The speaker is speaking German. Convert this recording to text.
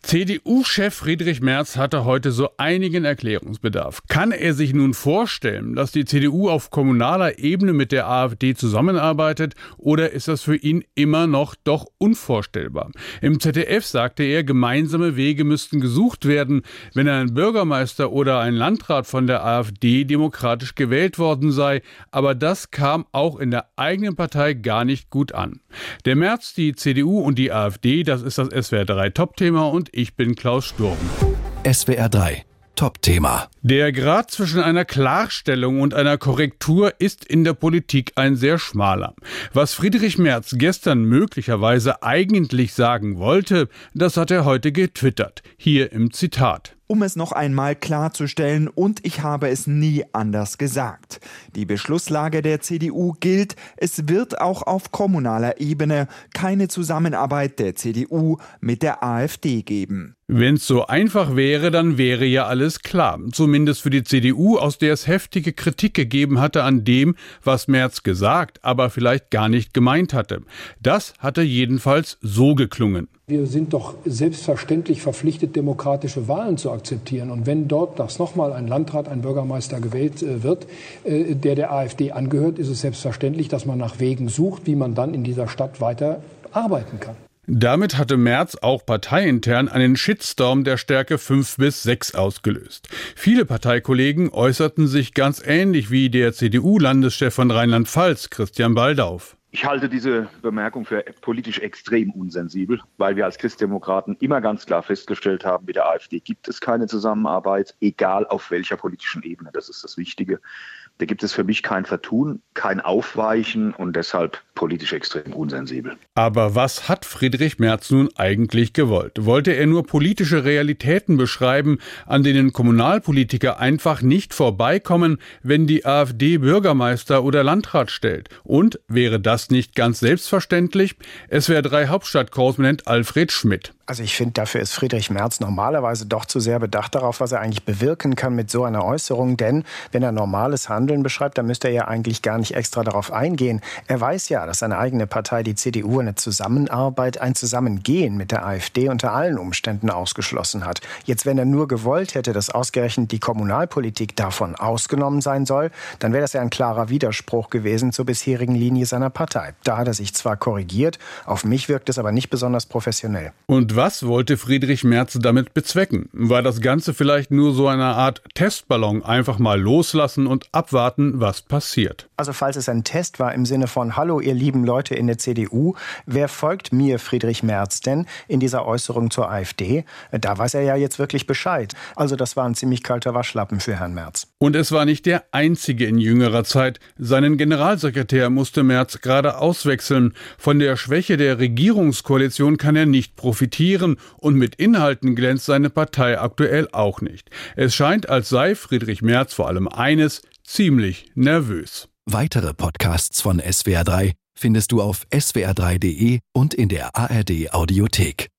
CDU-Chef Friedrich Merz hatte heute so einigen Erklärungsbedarf. Kann er sich nun vorstellen, dass die CDU auf kommunaler Ebene mit der AfD zusammenarbeitet, oder ist das für ihn immer noch doch unvorstellbar? Im ZDF sagte er, gemeinsame Wege müssten gesucht werden, wenn ein Bürgermeister oder ein Landrat von der AfD demokratisch gewählt worden sei. Aber das kam auch in der eigenen Partei gar nicht gut an. Der Merz, die CDU und die AfD, das ist das SWR 3 Top-Thema und ich bin Klaus Sturm. SWR 3 Top-Thema. Der Grad zwischen einer Klarstellung und einer Korrektur ist in der Politik ein sehr schmaler. Was Friedrich Merz gestern möglicherweise eigentlich sagen wollte, das hat er heute getwittert. Hier im Zitat. Um es noch einmal klarzustellen, und ich habe es nie anders gesagt. Die Beschlusslage der CDU gilt, es wird auch auf kommunaler Ebene keine Zusammenarbeit der CDU mit der AfD geben. Wenn es so einfach wäre, dann wäre ja alles klar. Zumindest für die CDU, aus der es heftige Kritik gegeben hatte an dem, was Merz gesagt, aber vielleicht gar nicht gemeint hatte. Das hatte jedenfalls so geklungen. Wir sind doch selbstverständlich verpflichtet, demokratische Wahlen zu akzeptieren. Und wenn dort nochmal ein Landrat, ein Bürgermeister gewählt wird, der AfD angehört, ist es selbstverständlich, dass man nach Wegen sucht, wie man dann in dieser Stadt weiter arbeiten kann. Damit hatte Merz auch parteiintern einen Shitstorm der Stärke 5 bis 6 ausgelöst. Viele Parteikollegen äußerten sich ganz ähnlich wie der CDU-Landeschef von Rheinland-Pfalz, Christian Baldauf. Ich halte diese Bemerkung für politisch extrem unsensibel, weil wir als Christdemokraten immer ganz klar festgestellt haben, mit der AfD gibt es keine Zusammenarbeit, egal auf welcher politischen Ebene, das ist das Wichtige. Da gibt es für mich kein Vertun, kein Aufweichen und deshalb politisch extrem unsensibel. Aber was hat Friedrich Merz nun eigentlich gewollt? Wollte er nur politische Realitäten beschreiben, an denen Kommunalpolitiker einfach nicht vorbeikommen, wenn die AfD Bürgermeister oder Landrat stellt? Und wäre das nicht ganz selbstverständlich? SWR 3 Hauptstadtkorrespondent Alfred Schmidt. Also ich finde, dafür ist Friedrich Merz normalerweise doch zu sehr bedacht darauf, was er eigentlich bewirken kann mit so einer Äußerung. Denn wenn er normales Handeln beschreibt, dann müsste er ja eigentlich gar nicht extra darauf eingehen. Er weiß ja, dass seine eigene Partei, die CDU, eine Zusammenarbeit, ein Zusammengehen mit der AfD unter allen Umständen ausgeschlossen hat. Jetzt, wenn er nur gewollt hätte, dass ausgerechnet die Kommunalpolitik davon ausgenommen sein soll, dann wäre das ja ein klarer Widerspruch gewesen zur bisherigen Linie seiner Partei. Da hat er sich zwar korrigiert, auf mich wirkt es aber nicht besonders professionell. Und was wollte Friedrich Merz damit bezwecken? War das Ganze vielleicht nur so eine Art Testballon, einfach mal loslassen und abwarten, was passiert? Also falls es ein Test war im Sinne von Hallo, ihr lieben Leute in der CDU, wer folgt mir, Friedrich Merz, denn in dieser Äußerung zur AfD? Da weiß er ja jetzt wirklich Bescheid. Also das war ein ziemlich kalter Waschlappen für Herrn Merz. Und es war nicht der einzige in jüngerer Zeit. Seinen Generalsekretär musste Merz gerade auswechseln. Von der Schwäche der Regierungskoalition kann er nicht profitieren und mit Inhalten glänzt seine Partei aktuell auch nicht. Es scheint, als sei Friedrich Merz vor allem eines: ziemlich nervös. Weitere Podcasts von SWR 3 findest du auf swr3.de und in der ARD Audiothek.